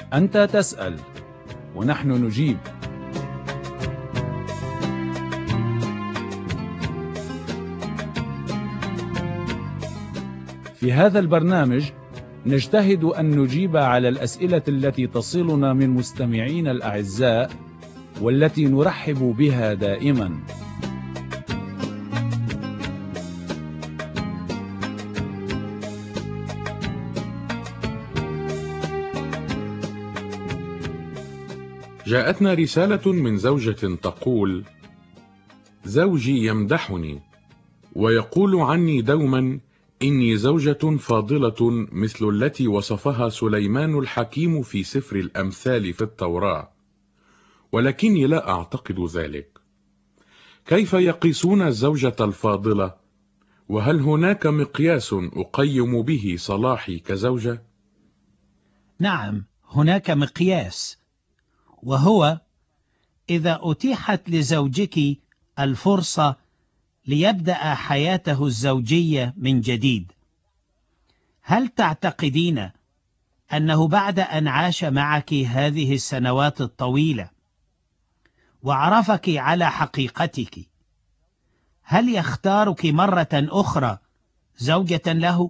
أنت تسأل ونحن نجيب. في هذا البرنامج نجتهد أن نجيب على الأسئلة التي تصلنا من مستمعين الأعزاء والتي نرحب بها دائما. جاءتنا رسالة من زوجة تقول: زوجي يمدحني ويقول عني دوما إني زوجة فاضلة مثل التي وصفها سليمان الحكيم في سفر الأمثال في التوراة، ولكني لا أعتقد ذلك. كيف يقيسون الزوجة الفاضلة؟ وهل هناك مقياس أقيم به صلاحي كزوجة؟ نعم، هناك مقياس، وهو إذا أتيحت لزوجك الفرصة ليبدأ حياته الزوجية من جديد. هل تعتقدين أنه بعد أن عاش معك هذه السنوات الطويلة وعرفك على حقيقتك، هل يختارك مرة أخرى زوجة له؟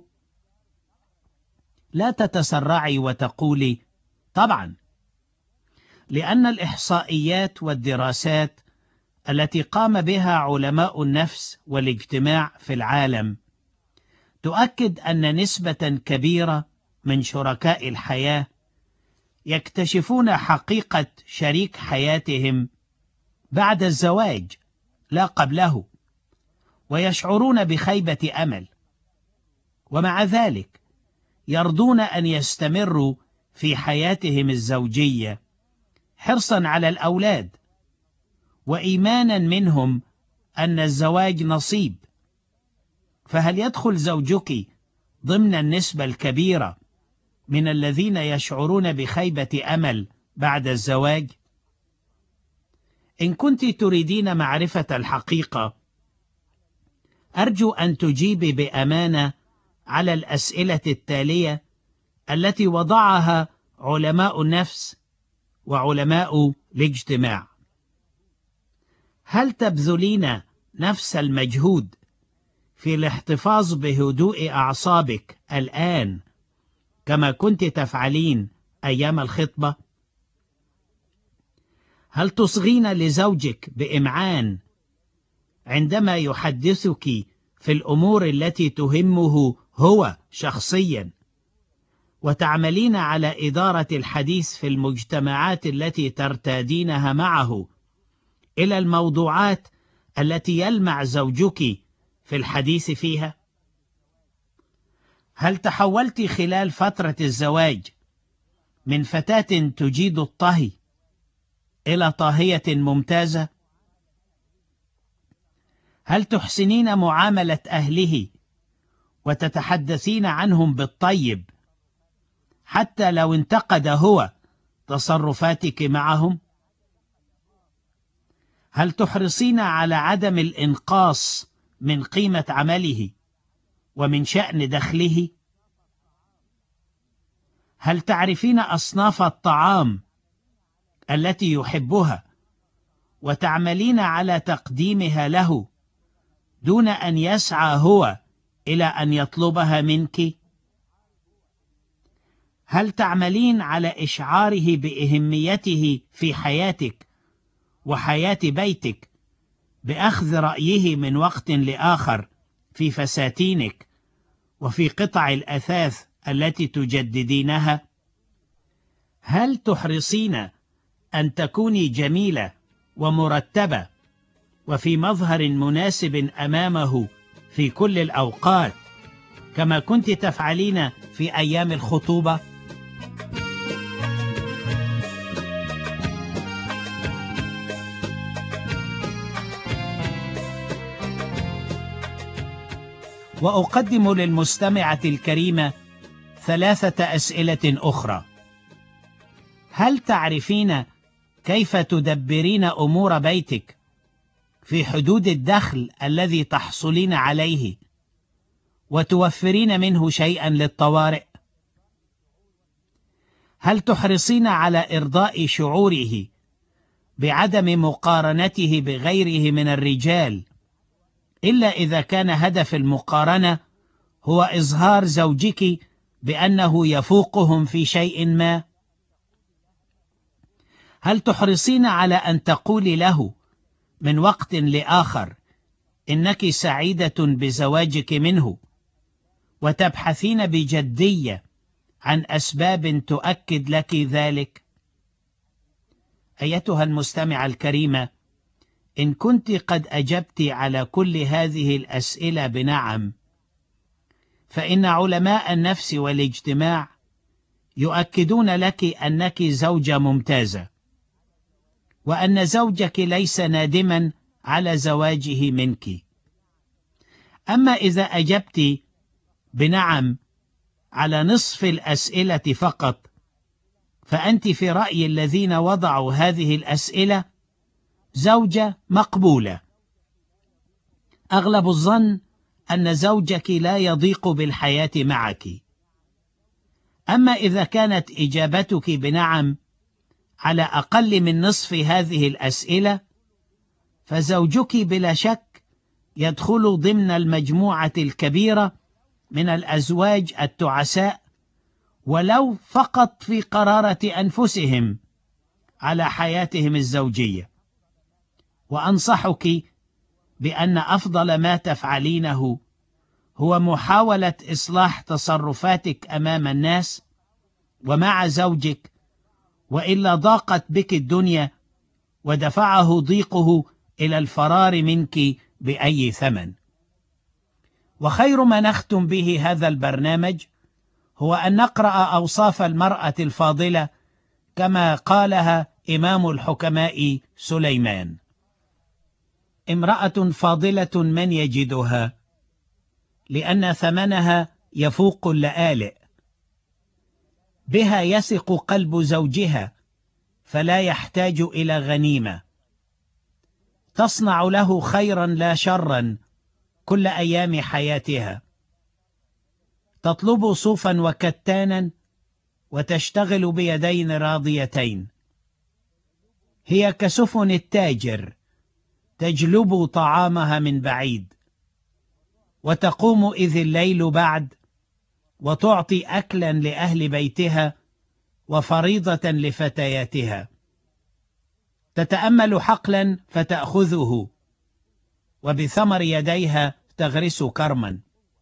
لا تتسرعي وتقولي طبعا، لأن الإحصائيات والدراسات التي قام بها علماء النفس والاجتماع في العالم تؤكد أن نسبة كبيرة من شركاء الحياة يكتشفون حقيقة شريك حياتهم بعد الزواج لا قبله، ويشعرون بخيبة أمل، ومع ذلك يرضون أن يستمروا في حياتهم الزوجية حرصا على الأولاد، وإيمانا منهم أن الزواج نصيب. فهل يدخل زوجك ضمن النسبة الكبيرة من الذين يشعرون بخيبة أمل بعد الزواج؟ إن كنت تريدين معرفة الحقيقة، أرجو أن تجيبي بأمانة على الأسئلة التالية التي وضعها علماء النفس وعلماء الاجتماع. هل تبذلين نفس المجهود في الاحتفاظ بهدوء أعصابك الآن كما كنت تفعلين أيام الخطبة؟ هل تصغين لزوجك بإمعان عندما يحدثك في الأمور التي تهمه هو شخصيا، وتعملين على إدارة الحديث في المجتمعات التي ترتادينها معه إلى الموضوعات التي يلمع زوجك في الحديث فيها؟ هل تحولت خلال فترة الزواج من فتاة تجيد الطهي إلى طاهية ممتازة؟ هل تحسنين معاملة أهله وتتحدثين عنهم بالطيب حتى لو انتقد هو تصرفاتك معهم؟ هل تحرصين على عدم الإنقاص من قيمة عمله ومن شأن دخله؟ هل تعرفين أصناف الطعام التي يحبها وتعملين على تقديمها له دون أن يسعى هو إلى أن يطلبها منك؟ هل تعملين على إشعاره بأهميته في حياتك وحياة بيتك بأخذ رأيه من وقت لآخر في فساتينك وفي قطع الأثاث التي تجددينها؟ هل تحرصين أن تكوني جميلة ومرتبة وفي مظهر مناسب أمامه في كل الأوقات كما كنت تفعلين في أيام الخطوبة؟ وأقدم للمستمعة الكريمة 3 أسئلة أخرى. هل تعرفين كيف تدبرين أمور بيتك في حدود الدخل الذي تحصلين عليه وتوفرين منه شيئا للطوارئ؟ هل تحرصين على إرضاء شعوره بعدم مقارنته بغيره من الرجال إلا إذا كان هدف المقارنة هو إظهار زوجك بأنه يفوقهم في شيء ما؟ هل تحرصين على أن تقولي له من وقت لآخر إنك سعيدة بزواجك منه، وتبحثين بجدية عن أسباب تؤكد لك ذلك؟ أيتها المستمعة الكريمة، إن كنت قد أجبت على كل هذه الأسئلة بنعم، فإن علماء النفس والاجتماع يؤكدون لك أنك زوجة ممتازة، وأن زوجك ليس نادما على زواجه منك. أما إذا أجبت بنعم على نصف الأسئلة فقط، فأنت في رأي الذين وضعوا هذه الأسئلة زوجة مقبولة. أغلب الظن أن زوجك لا يضيق بالحياة معك. أما إذا كانت إجابتك بنعم على أقل من نصف هذه الأسئلة، فزوجك بلا شك يدخل ضمن المجموعة الكبيرة من الأزواج التعساء، ولو فقط في قرارة أنفسهم على حياتهم الزوجية. وأنصحك بأن أفضل ما تفعلينه هو محاولة إصلاح تصرفاتك أمام الناس ومع زوجك، وإلا ضاقت بك الدنيا ودفعه ضيقه إلى الفرار منك بأي ثمن. وخير ما نختم به هذا البرنامج هو أن نقرأ أوصاف المرأة الفاضلة كما قالها إمام الحكماء سليمان: امرأة فاضلة من يجدها، لأن ثمنها يفوق اللآلئ، بها يثق قلب زوجها فلا يحتاج إلى غنيمة، تصنع له خيرا لا شرا كل أيام حياتها، تطلب صوفا وكتانا وتشتغل بيدين راضيتين، هي كسفن التاجر تجلب طعامها من بعيد، وتقوم إذ الليل بعد وتعطي أكلا لأهل بيتها وفريضة لفتياتها، تتأمل حقلا فتأخذه، وبثمر يديها تغرس كرما،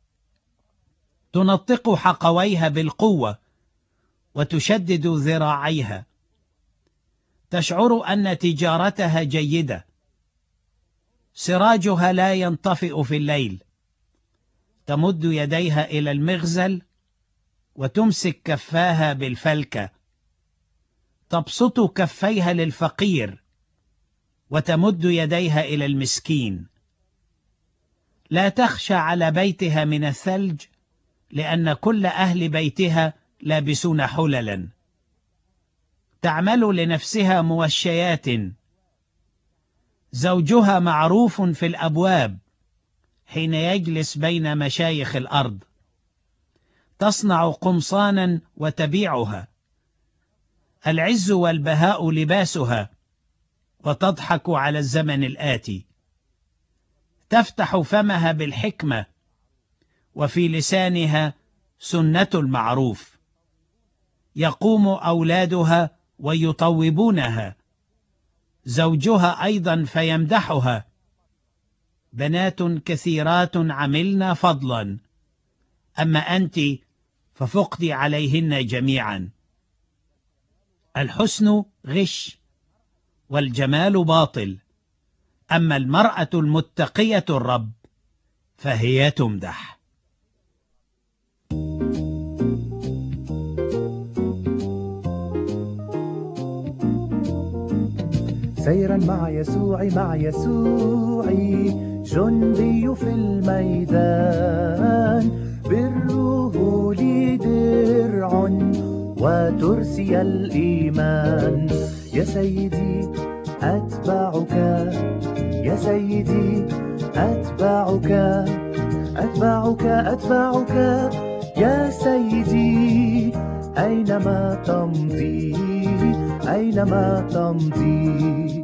تنطق حقويها بالقوة وتشدد ذراعيها، تشعر أن تجارتها جيدة، سراجها لا ينطفئ في الليل، تمد يديها إلى المغزل وتمسك كفاها بالفلكة، تبسط كفيها للفقير وتمد يديها إلى المسكين، لا تخشى على بيتها من الثلج لأن كل أهل بيتها لابسون حللا، تعمل لنفسها موشيات، زوجها معروف في الأبواب حين يجلس بين مشايخ الأرض، تصنع قمصانا وتبيعها، العز والبهاء لباسها، وتضحك على الزمن الآتي، تفتح فمها بالحكمة، وفي لسانها سنة المعروف، يقوم أولادها ويطوبونها، زوجها أيضا فيمدحها، بنات كثيرات عملن فضلا، أما أنت ففقدي عليهن جميعا. الحسن غش والجمال باطل، أما المرأة المتقية الرب فهي تمدح. سيرا مع يسوعي مع يسوعي، جندي في الميدان، بره لي درع وترسي الإيمان. يا سيدي أتبعك، يا سيدي أتبعك، أتبعك أتبعك، يا سيدي أينما تمضي أينما تمضي.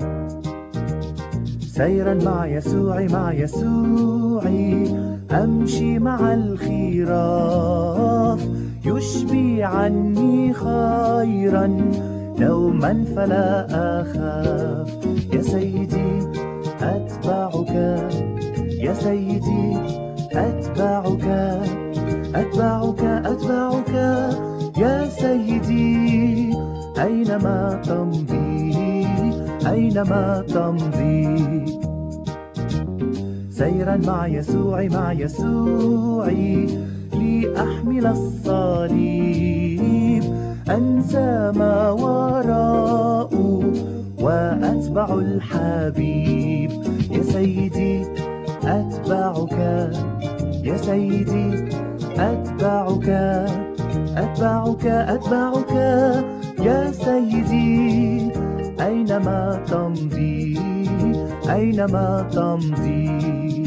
سيرا مع يسوع مع يسوع أمشي مع الخراف، يشبي عني خيرا دوما فلا أخاف. يا سيدي أتبعك يا سيدي أتبعك أتبعك أتبعك يا سيدي أينما تمضي أينما تمضي. سيرا مع يسوع مع يسوع لأحمل الصليب، أنسى ما وراء وأتبع الحبيب. يا سيدي أتبعك يا سيدي أتبعك أتبعك أتبعك يا سيدي أينما تمضي أينما تمضي.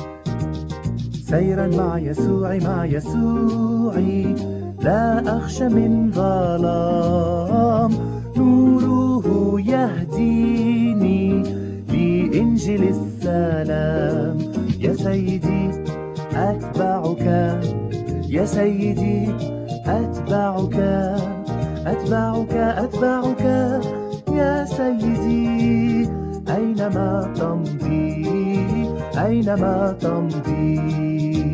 سيرا مع يسوع لا أخشى من ظلام، نوره يهديني لإنجيل السلام. يا سيدي أتبعك يا سيدي أتبعك أتبعك أتبعك يا سيدي أينما تمضي أينما تمضي.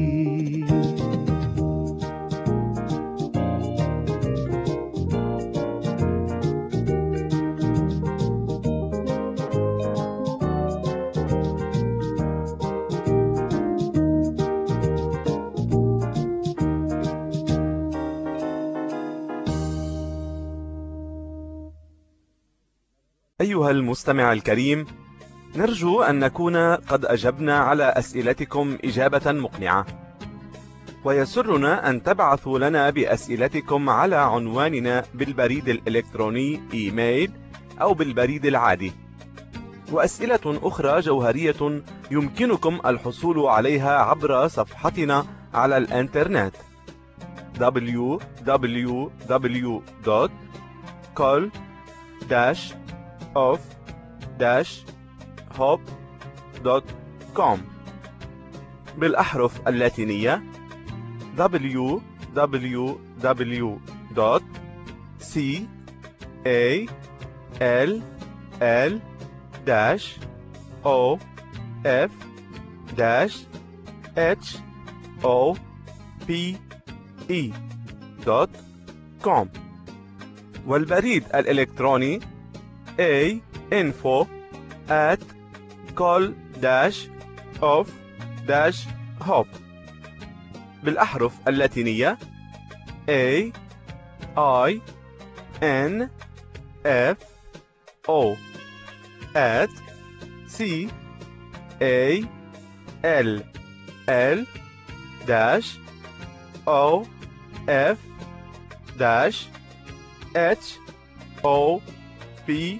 أيها المستمع الكريم، نرجو أن نكون قد أجبنا على أسئلتكم إجابة مقنعة، ويسرنا أن تبعثوا لنا بأسئلتكم على عنواننا بالبريد الإلكتروني إيميل أو بالبريد العادي. وأسئلة أخرى جوهرية يمكنكم الحصول عليها عبر صفحتنا على الإنترنت www.call-of-hope.com بالأحرف اللاتينية www.call-of-hope.com والبريد الإلكتروني info@call-of-hope بالأحرف اللاتينية AINF@call-of-hope.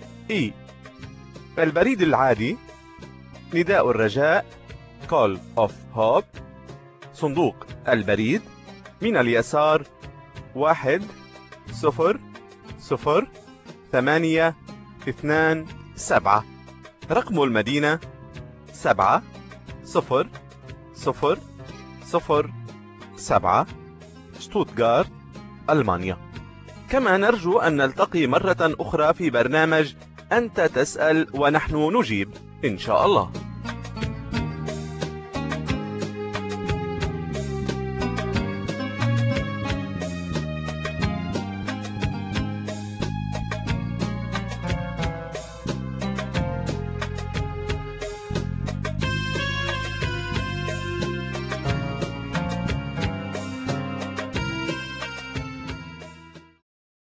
البريد العادي نداء الرجاء Call of Hope، صندوق البريد من اليسار 1002827، رقم المدينة 70007، شتوتغارت، ألمانيا. كما نرجو أن نلتقي مرة أخرى في برنامج أنت تسأل ونحن نجيب إن شاء الله.